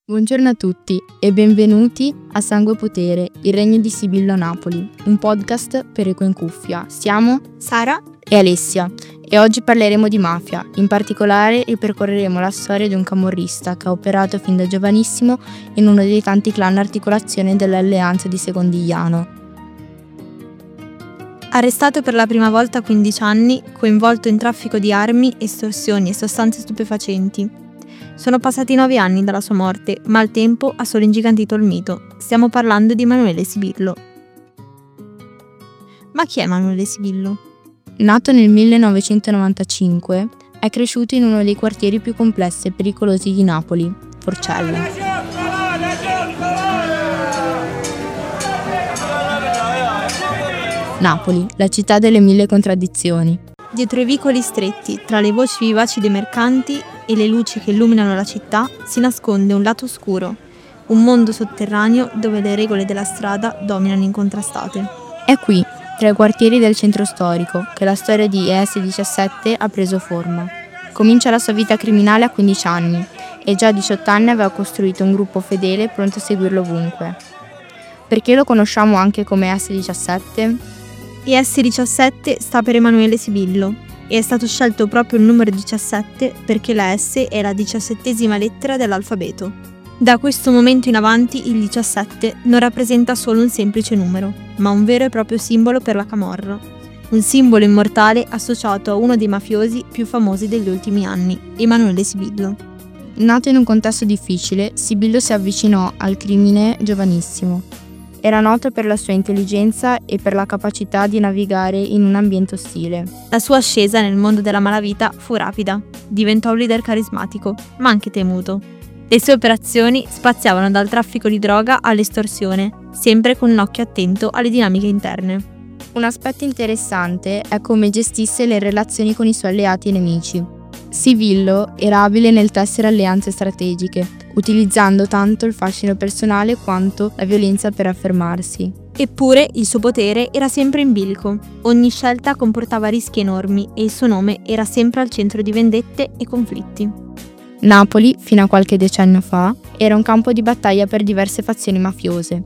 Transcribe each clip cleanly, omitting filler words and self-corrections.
Buongiorno a tutti e benvenuti a Sangue e Potere, il regno di Sibillo a Napoli, un podcast per Eco in Cuffia. Siamo Sara e Alessia e oggi parleremo di mafia. In particolare ripercorreremo la storia di un camorrista che ha operato fin da giovanissimo in uno dei tanti clan articolazione dell'Alleanza di Secondigliano. Arrestato per la prima volta a 15 anni, coinvolto in traffico di armi, estorsioni e sostanze stupefacenti. Sono passati 9 anni dalla sua morte, ma il tempo ha solo ingigantito il mito. Stiamo parlando di Emanuele Sibillo. Ma chi è Emanuele Sibillo? Nato nel 1995, è cresciuto in uno dei quartieri più complessi e pericolosi di Napoli, Forcella. Napoli, la città delle mille contraddizioni. Dietro i vicoli stretti, tra le voci vivaci dei mercanti e le luci che illuminano la città, si nasconde un lato oscuro, un mondo sotterraneo dove le regole della strada dominano incontrastate. È qui, tra i quartieri del centro storico, che la storia di ES17 ha preso forma. Comincia la sua vita criminale a 15 anni e già a 18 anni aveva costruito un gruppo fedele pronto a seguirlo ovunque. Perché lo conosciamo anche come ES17? ES17 sta per Emanuele Sibillo e è stato scelto proprio il numero 17 perché la S è la 17ª lettera dell'alfabeto. Da questo momento in avanti il 17 non rappresenta solo un semplice numero, ma un vero e proprio simbolo per la camorra. Un simbolo immortale associato a uno dei mafiosi più famosi degli ultimi anni, Emanuele Sibillo. Nato in un contesto difficile, Sibillo si avvicinò al crimine giovanissimo. Era noto per la sua intelligenza e per la capacità di navigare in un ambiente ostile. La sua ascesa nel mondo della malavita fu rapida, diventò un leader carismatico, ma anche temuto. Le sue operazioni spaziavano dal traffico di droga all'estorsione, sempre con un occhio attento alle dinamiche interne. Un aspetto interessante è come gestisse le relazioni con i suoi alleati e nemici. Sibillo era abile nel tessere alleanze strategiche, utilizzando tanto il fascino personale quanto la violenza per affermarsi. Eppure il suo potere era sempre in bilico. Ogni scelta comportava rischi enormi e il suo nome era sempre al centro di vendette e conflitti. Napoli, fino a qualche decennio fa, era un campo di battaglia per diverse fazioni mafiose.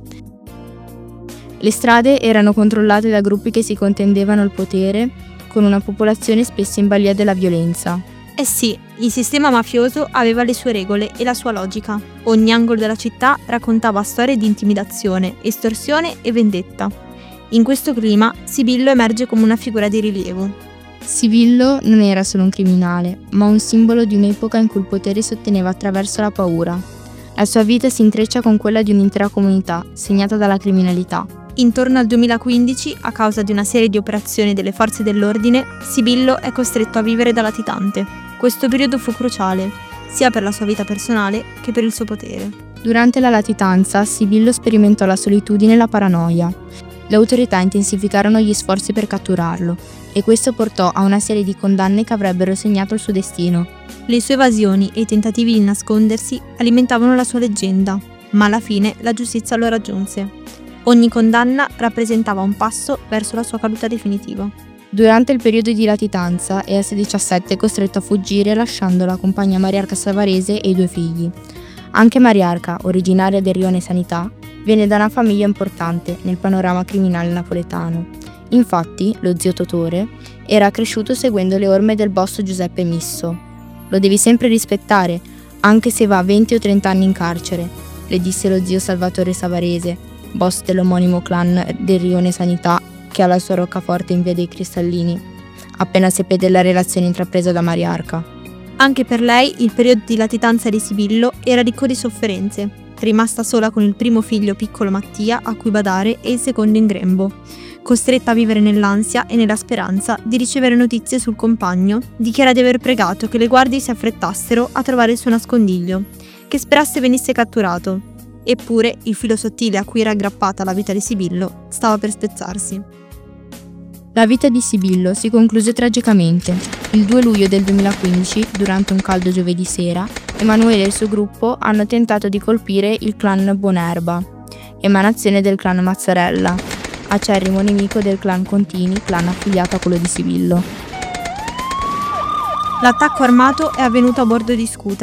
Le strade erano controllate da gruppi che si contendevano il potere, con una popolazione spesso in balia della violenza. Eh sì, il sistema mafioso aveva le sue regole e la sua logica. Ogni angolo della città raccontava storie di intimidazione, estorsione e vendetta. In questo clima, Sibillo emerge come una figura di rilievo. Sibillo non era solo un criminale, ma un simbolo di un'epoca in cui il potere si otteneva attraverso la paura. La sua vita si intreccia con quella di un'intera comunità, segnata dalla criminalità. Intorno al 2015, a causa di una serie di operazioni delle forze dell'ordine, Sibillo è costretto a vivere da latitante. Questo periodo fu cruciale, sia per la sua vita personale che per il suo potere. Durante la latitanza, Sibillo sperimentò la solitudine e la paranoia. Le autorità intensificarono gli sforzi per catturarlo, e questo portò a una serie di condanne che avrebbero segnato il suo destino. Le sue evasioni e i tentativi di nascondersi alimentavano la sua leggenda, ma alla fine la giustizia lo raggiunse. Ogni condanna rappresentava un passo verso la sua caduta definitiva. Durante il periodo di latitanza, ES17 è costretto a fuggire lasciando la compagna Mariarca Savarese e i 2 figli. Anche Mariarca, originaria del Rione Sanità, viene da una famiglia importante nel panorama criminale napoletano. Infatti, lo zio Totore era cresciuto seguendo le orme del boss Giuseppe Misso. Lo devi sempre rispettare, anche se va 20 o 30 anni in carcere, le disse lo zio Salvatore Savarese, boss dell'omonimo clan del Rione Sanità, che ha la sua roccaforte in via dei Cristallini, appena seppe della relazione intrapresa da Mariarca. Anche per lei il periodo di latitanza di Sibillo era ricco di sofferenze, rimasta sola con il primo figlio piccolo Mattia a cui badare e il secondo in grembo, costretta a vivere nell'ansia e nella speranza di ricevere notizie sul compagno, dichiara di aver pregato che le guardie si affrettassero a trovare il suo nascondiglio, che sperasse venisse catturato. Eppure il filo sottile a cui era aggrappata la vita di Sibillo stava per spezzarsi. La vita di Sibillo si concluse tragicamente. Il 2 luglio del 2015, durante un caldo giovedì sera, Emanuele e il suo gruppo hanno tentato di colpire il clan Bonerba, emanazione del clan Mazzarella, acerrimo nemico del clan Contini, clan affiliato a quello di Sibillo. L'attacco armato è avvenuto a bordo di scooter,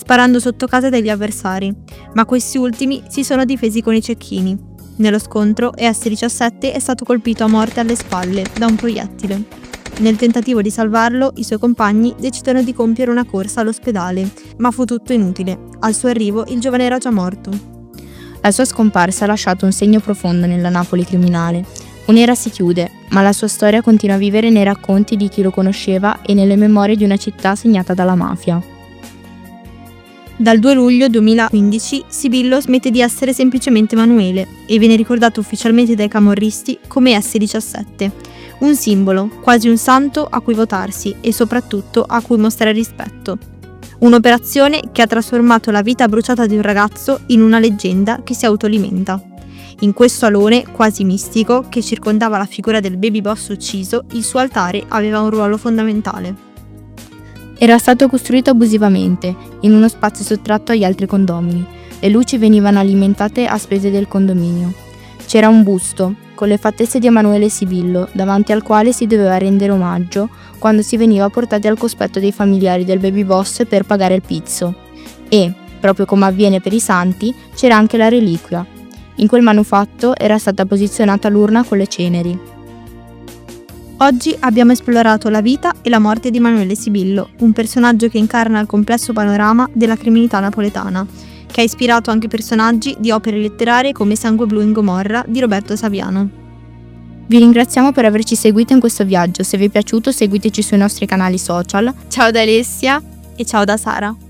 sparando sotto casa degli avversari, ma questi ultimi si sono difesi con i cecchini. Nello scontro ES-17 è stato colpito a morte alle spalle da un proiettile. Nel tentativo di salvarlo, i suoi compagni decidono di compiere una corsa all'ospedale, ma fu tutto inutile. Al suo arrivo il giovane era già morto. La sua scomparsa ha lasciato un segno profondo nella Napoli criminale. Un'era si chiude, ma la sua storia continua a vivere nei racconti di chi lo conosceva e nelle memorie di una città segnata dalla mafia. Dal 2 luglio 2015 Sibillo smette di essere semplicemente Emanuele e viene ricordato ufficialmente dai camorristi come S-17, un simbolo, quasi un santo a cui votarsi e soprattutto a cui mostrare rispetto. Un'operazione che ha trasformato la vita bruciata di un ragazzo in una leggenda che si autoalimenta. In questo alone quasi mistico che circondava la figura del baby boss ucciso, il suo altare aveva un ruolo fondamentale. Era stato costruito abusivamente, in uno spazio sottratto agli altri condomini. Le luci venivano alimentate a spese del condominio. C'era un busto, con le fattezze di Emanuele Sibillo, davanti al quale si doveva rendere omaggio quando si veniva portati al cospetto dei familiari del baby boss per pagare il pizzo. E, proprio come avviene per i santi, c'era anche la reliquia. In quel manufatto era stata posizionata l'urna con le ceneri. Oggi abbiamo esplorato la vita e la morte di Emanuele Sibillo, un personaggio che incarna il complesso panorama della criminalità napoletana, che ha ispirato anche personaggi di opere letterarie come Sangue blu in Gomorra di Roberto Saviano. Vi ringraziamo per averci seguito in questo viaggio. Se vi è piaciuto, seguiteci sui nostri canali social. Ciao da Alessia e ciao da Sara.